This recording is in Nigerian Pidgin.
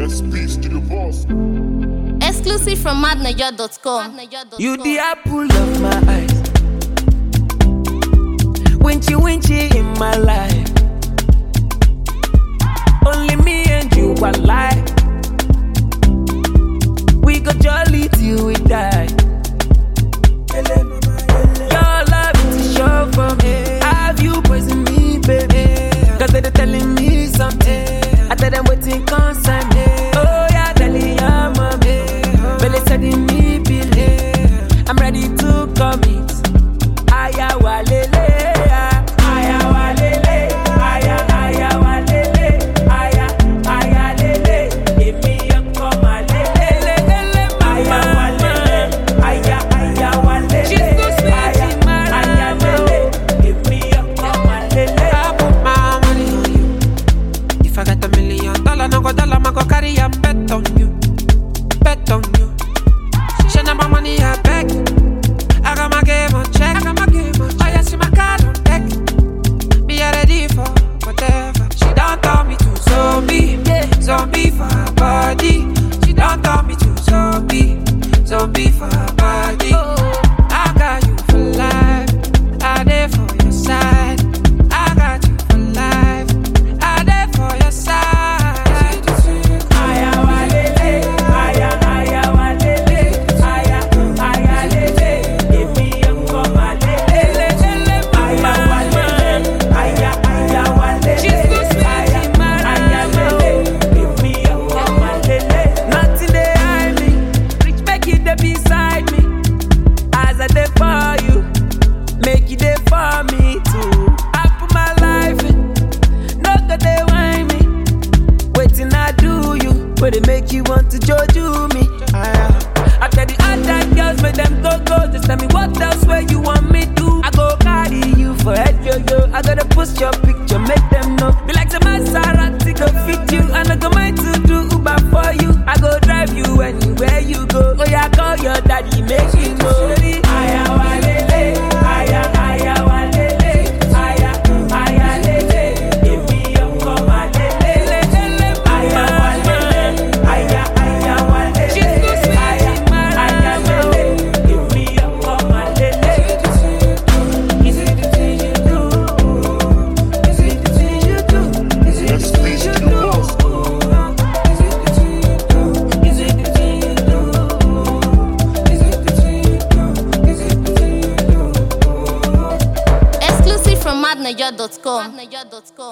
Speech to the boss. Exclusive from madnaja.com. You the apple of my eyes. Winchy in my life. Only me and you are alive. We go jolly till we die. Your love is show for me. Have you poison me, baby? Cause they're telling me something. I tell them waiting concern me. Oh yeah, telling your mommy. But they said in me believe. I'm ready to commit. Aya walele, aya walele, aya walele, aya lele. Give me a come lele, aya walele, aya walele. She's so sweet, aya lele. Give me a come lele. I put my money on you. If I got $1 million, no go dollar, I go carry a bet on you, bet on you. She know my money, I beg. I got my game on check. Oh, yeah, see my card on deck. Be ready for whatever. She don't tell me to zombie, zombie for her body. She don't tell me to zombie, zombie for her body. I got you for life. I there for your side. I got you for life. I there for your side. Aya walele, aya walele, aya lele. Give me a come lele, aya walele, aya walele. She's so sweet, aya lele. Give me a come lele. Nothing they hide me, rich make it they beside me. As I dey for you, make it dey for me too. I put my life in, no go they whine me. Waiting I do you, but they make you want to judge me. I tell the other girls, make them go. Just tell me what else where you want me to. I go carry you for head yo. I gotta post your picture, make them know. Be like the Maserati, go fit you. And I go mind to do Uber for you. I go drive you anywhere you go. Oh yeah, call your daddy, make you know. Aya walele, aya walele, aya lele. Give me a come lele, aya walele, aya walele. She's so sweet, aya lele. Give me a come lele. Is it the thing you do? Is it the thing you do? Is it the Speech thing to you the do? boss. Is it the thing you do? Is it the thing you do? Is it the thing you do? Is it the thing you do? Exclusive from madnaja.com.